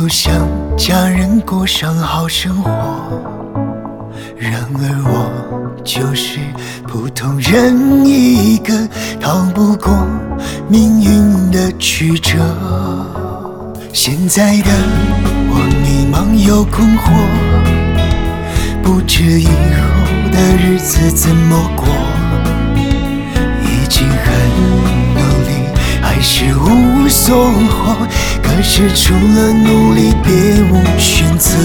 都想家人过上好生活，然而我就是普通人一个，逃不过命运的曲折。现在的我迷茫又困惑，不知以后的日子怎么过，已经很努力，还是无所获。可是除了努力，别无选择。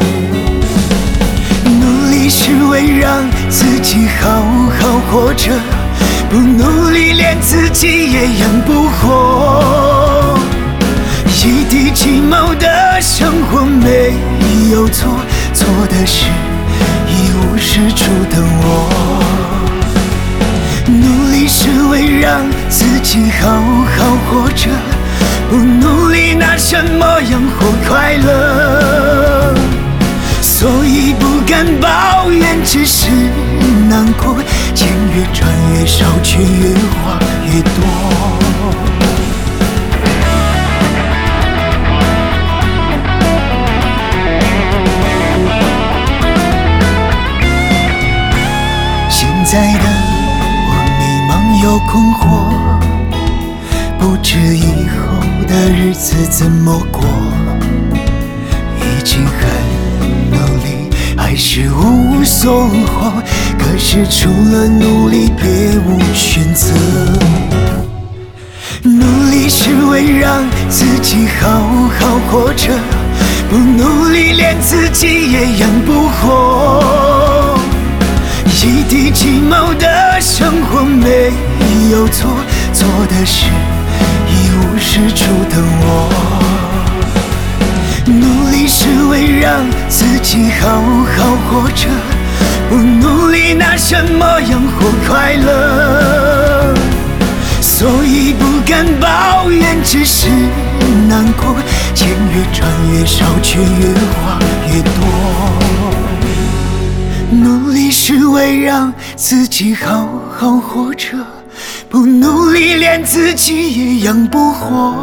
努力是为让自己好好活着，不努力连自己也养不活。一地鸡毛的生活没有错，错的是一无是处的我。努力是为让自己好好活着，不努力拿什么养活快乐？所以不敢抱怨，只是难过，钱越赚越少，却越花越多。现在的我迷茫又困惑，不知以后的日子怎么过，已经很努力，还是无所获。可是除了努力，别无选择。努力是为让自己好好活着，不努力连自己也养不活。一地鸡毛的生活没有错，错的是一无是处的我。努力是为让自己好好活着，不努力拿什么养活快乐？所以不敢抱怨，只是难过，钱越赚越少，却越花越多。努力是为让自己好好活着，不努力连自己也养不活。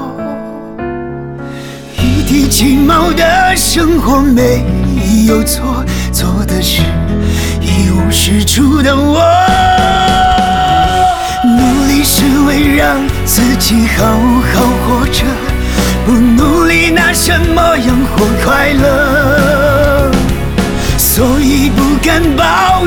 一地鸡毛的生活没有错，错的是一无是处的我。努力是为让自己好好活着，不努力拿什么养活快乐？所以不敢抱